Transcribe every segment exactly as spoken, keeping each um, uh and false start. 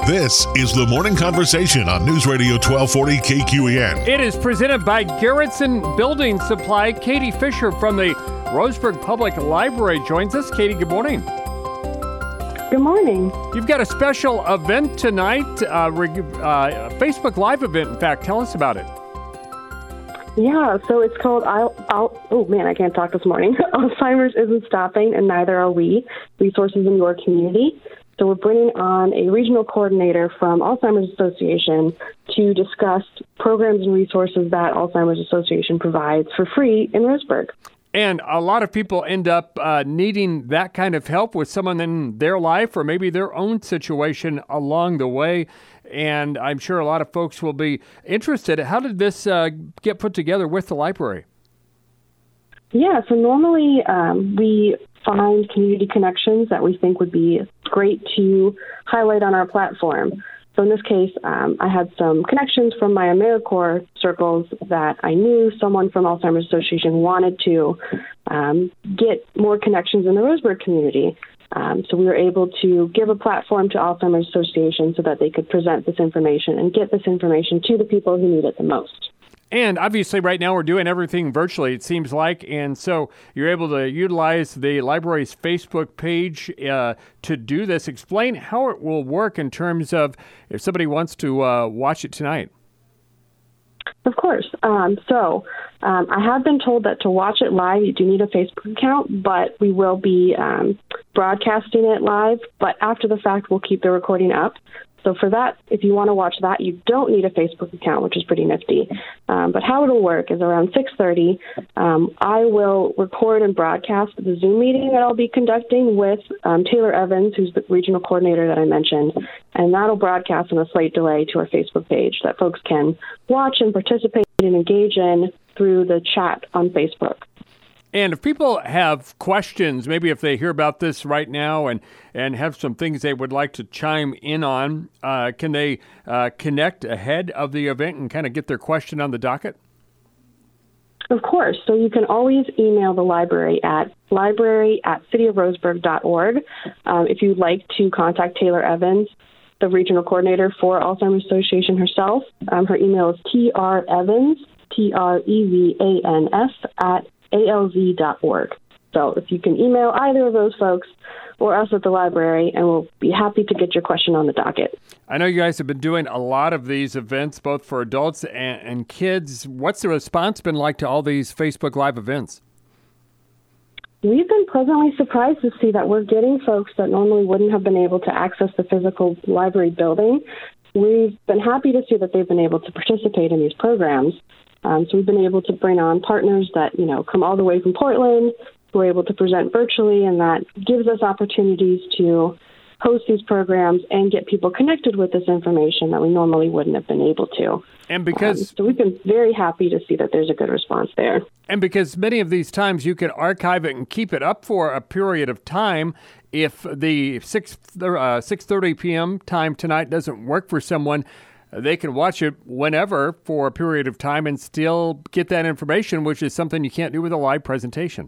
This is the Morning Conversation on News Radio twelve forty K Q E N. It is presented by Garrettson Building Supply. Katie Fisher from the Roseburg Public Library joins us. Katie, good morning. Good morning. You've got a special event tonight, uh, reg- uh, Facebook Live event, in fact. Tell us about it. Yeah, so it's called, I'll, I'll, oh man, I can't talk this morning. Alzheimer's Isn't Stopping, and Neither Are We, Resources in Your Community. So we're bringing on a regional coordinator from Alzheimer's Association to discuss programs and resources that Alzheimer's Association provides for free in Roseburg. And a lot of people end up uh, needing that kind of help with someone in their life or maybe their own situation along the way. And I'm sure a lot of folks will be interested. How did this uh, get put together with the library? Yeah, so normally um, we find community connections that we think would be great to highlight on our platform. So in this case, um, I had some connections from my AmeriCorps circles that I knew someone from Alzheimer's Association wanted to um, get more connections in the Roseburg community. Um, so we were able to give a platform to Alzheimer's Association so that they could present this information and get this information to the people who need it the most. And obviously right now we're doing everything virtually, it seems like. And so you're able to utilize the library's Facebook page uh, to do this. Explain how it will work in terms of if somebody wants to uh, watch it tonight. Of course. Um, so um, I have been told that to watch it live, you do need a Facebook account, but we will be um, broadcasting it live. But after the fact, we'll keep the recording up. So for that, if you want to watch that, you don't need a Facebook account, which is pretty nifty. Um, but how it'll work is around six thirty, um, I will record and broadcast the Zoom meeting that I'll be conducting with um, Taylor Evans, who's the regional coordinator that I mentioned, and that'll broadcast on a slight delay to our Facebook page that folks can watch and participate and engage in through the chat on Facebook. And if people have questions, maybe if they hear about this right now and, and have some things they would like to chime in on, uh, can they uh, connect ahead of the event and kind of get their question on the docket? Of course. So you can always email the library at library at cityofroseburg dot org. Um, if you'd like to contact Taylor Evans, the regional coordinator for Alzheimer's Association herself, um, her email is trevans, T R E V A N S, at A L Z dot org. So if you can email either of those folks or us at the library, and we'll be happy to get your question on the docket. I know you guys have been doing a lot of these events, both for adults and, and kids. What's the response been like to all these Facebook Live events? We've been pleasantly surprised to see that we're getting folks that normally wouldn't have been able to access the physical library building. We've been happy to see that they've been able to participate in these programs. Um, so we've been able to bring on partners that, you know, come all the way from Portland. We're able to present virtually, and that gives us opportunities to host these programs and get people connected with this information that we normally wouldn't have been able to. And because um, so we've been very happy to see that there's a good response there. And because many of these times you can archive it and keep it up for a period of time. If the six uh, six thirty p.m. time tonight doesn't work for someone, they can watch it whenever for a period of time and still get that information, which is something you can't do with a live presentation.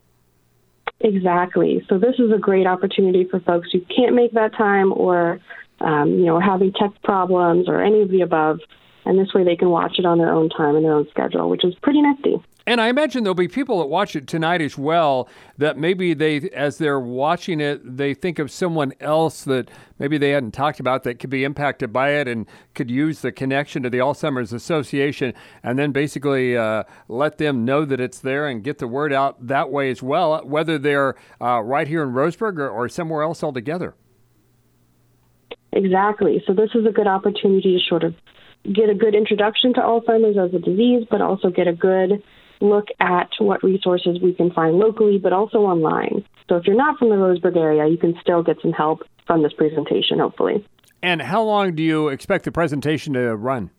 Exactly. So this is a great opportunity for folks who can't make that time or, um, you know, are having tech problems or any of the above. And this way they can watch it on their own time and their own schedule, which is pretty nifty. And I imagine there'll be people that watch it tonight as well that maybe they, as they're watching it, they think of someone else that maybe they hadn't talked about that could be impacted by it and could use the connection to the Alzheimer's Association and then basically uh, let them know that it's there and get the word out that way as well, whether they're uh, right here in Roseburg or, or somewhere else altogether. Exactly. So this is a good opportunity to sort of get a good introduction to Alzheimer's as a disease, but also get a good look at what resources we can find locally, but also online. So if you're not from the Roseburg area, you can still get some help from this presentation, hopefully. And how long do you expect the presentation to run?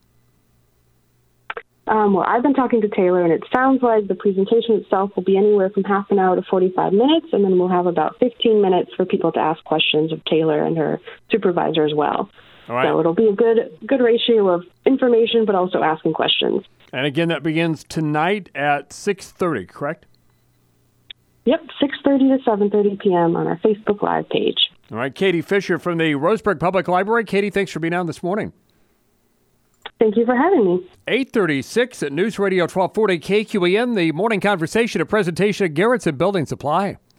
Um, well, I've been talking to Taylor, and it sounds like the presentation itself will be anywhere from half an hour to forty-five minutes, and then we'll have about fifteen minutes for people to ask questions of Taylor and her supervisor as well. All right. So it'll be a good good ratio of information, but also asking questions. And again, that begins tonight at six thirty, correct? Yep, six thirty to seven thirty p.m. on our Facebook Live page. All right, Katie Fisher from the Roseburg Public Library. Katie, thanks for being on this morning. Thank you for having me. eight thirty-six at News Radio twelve forty K Q E N, the morning conversation, a presentation of Garrettson Building Supply.